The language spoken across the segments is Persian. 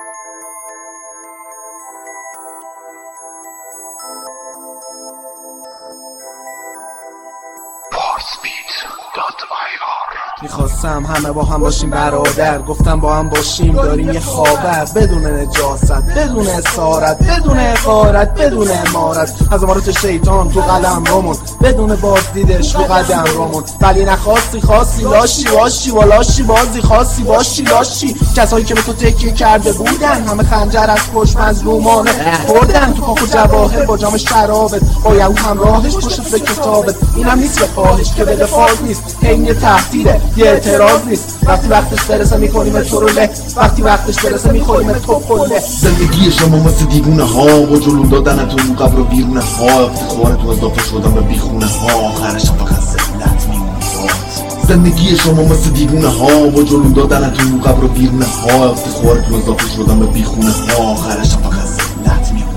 میخواستم همه با هم باشیم برادر، گفتم با هم باشیم داریم یه خاور، بدون نجاست، بدون اسارت، بدون حقارت، بدون امارت، از امارت شیطان تو قلم رومون، بدون بازدیدش رو قدم رومون. ولی نخواستی خواستی لاشی باشی و لاشی بازی خواستی باشی لاشی. کسایی که به تو تکیه کرده بودن همه خنجر از پشت مظلومانه خوردن تو کاخ و جواهر با جام شرابت، با یهود همراهش پشت به کتابت. اینم نیست یه خواهش که بده فاز نیست، این یه تهدیده یه اعتراض نیست. وقتش برسه میکنیم تو رو له، وقتی وقتش برسه میخوریم تو پله. زندگی شما مثل دیوونه ها با جلو دادنتون قبر و بیرونه ها، افتخارتون اضافه شدن به بیخونه ها، آخرش فقط ذلت میمونه. زندگی شما مثل دیوونه ها با جلو دادنتون قبر و بیرونه ها، افتخارتون اضافه شدن به بیخونه ها، آخرش فقط ذلت میمونه.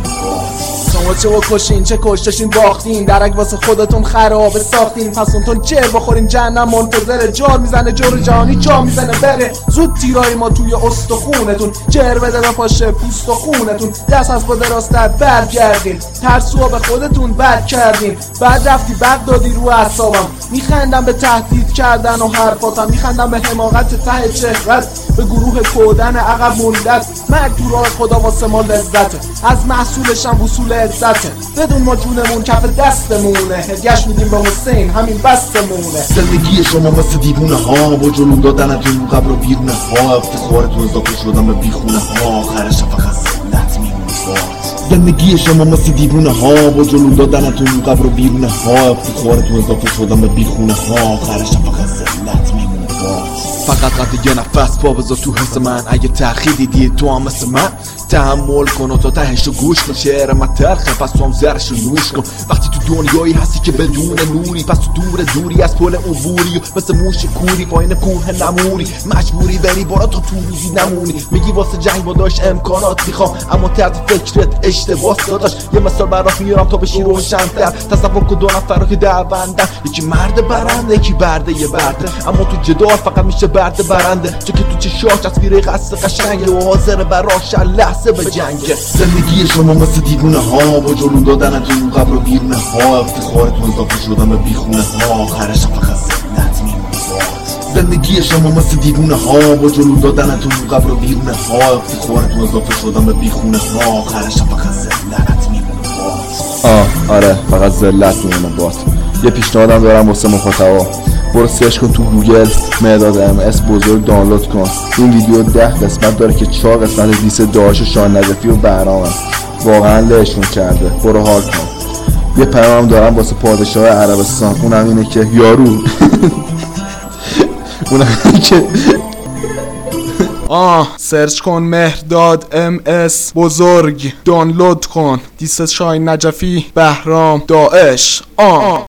شما چه بکشین چه کشتشین باختین، درک واسه خودتون خرابه ساختین، پس اونتون چه بخورین جهنم منتظره. جار میزنه جور جهانی جا میزنه بره، زود تیرای ما توی استخونتون، جر بده به پاشه پوست و خونتون. دست از با دراستر برگردین، ترسوها به خودتون بد کردین. بعد رفتی بغدادی رو اعصابم، میخندم به تهدید کردن و حرفاتم، میخندم به حماقت ته چهرت، به گروه کودن عقب موندت. مرگ تو راه خدا واسه ما لذته، از محصولشم وصول عزته. بدون ما جونمون کف دستمونه، هدیه‌اش میدیم به حسین همین بستمونه. زندگی شما مثل دیوونه ها با جلو دادنتون قبر و بیرونه ها، افتخارتون اضافه شدن به بیخونه ها، آخرش فقط ذلت میمونه. زندگی شما مثل دیوونه ها با جلو دادنتون قبر و بیرونه ها، افتخارتون اضافه شدن به بیخونه ها، آخرش فقط ذلت میمونه. فقط قد یه نفس پا بذار تو حس من، اگه تأخیر دیدی تو هم مثل من تحمل کن و تا تهشو گوش کن. شعر من تلخه پس تو هم زرشو نوش کن. وقتی تو دنیایی هستی که بدون نوری، پس تو دوری از پل عبوری و مثل موش کوری پایین کوه نمونی. مجبوری بری بالا تا تو روزی نمونی، میگی واسه جنگ با داشت امکانات میخوام، اما طرز فکرت اشتباه داداش. یه مثال برات میارم تا بشی روشن‌تر، تصور کن دو نفر رو که دعوندن، یکی مرد برنده یکی برده یه برده، اما تو جدال فقط میشه برده برنده، چون که تو چشاش تصویر قصد قشنگه و حاضر براش لحظه به جنگه. زندگی شما مثل دیوونه ها با جلو دادنتون قبر و بیرونه ها، افتخارتون اضافه شدن به بیخونه ها، آخرش فقط ذلت میمونه. زندگی شما مثل دیوونه ها با جلو دادنتون قبر و بیرونه ها، افتخارتون اضافه شدن به بیخونه ها، آخرش فقط ذلت میمونه. آره فقط ذلت میمونه. بات یه پیشنهادم دارم واسه مخاطبا، برو سرچ کن تو گوگل مهرداد MS بزرگ دانلود کن. این ویدیو 10 قسمت داره که 4 قسمت دیس داعش و شاه نجفی و بهرام هست، واقعا لهشون کرده، برو حال کن. یه پیامم دارم واسه پادشاه عربستان، اونم اینه که یارو اونم اینه که سرچ کن مهرداد MS بزرگ، دانلود کن دیس شاه نجفی بهرام داعش.